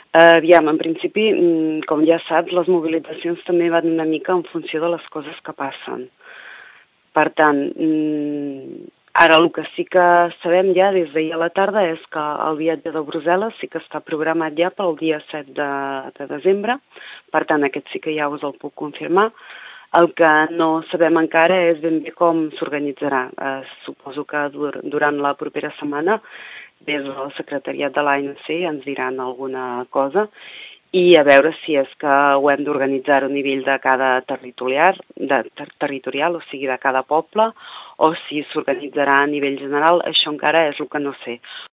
Aviam, en principi, com ja saps, les mobilitzacions també van una mica en funció de les coses que passen. Per tant, ara el que sí que sabem ja des d'ahir a la tarda és que el viatge de Brussel·les sí que està programat ja pel dia 7 de desembre, per tant aquest sí que ja us el puc confirmar. El que no sabem encara és ben bé com s'organitzarà. Suposo que durant la propera setmana des del secretariat de l'ANC ens diran alguna cosa i a veure si és que ho hem d'organitzar a nivell de cada territorial, o sigui, de cada poble, o si s'organitzarà a nivell general, això encara és el que no sé.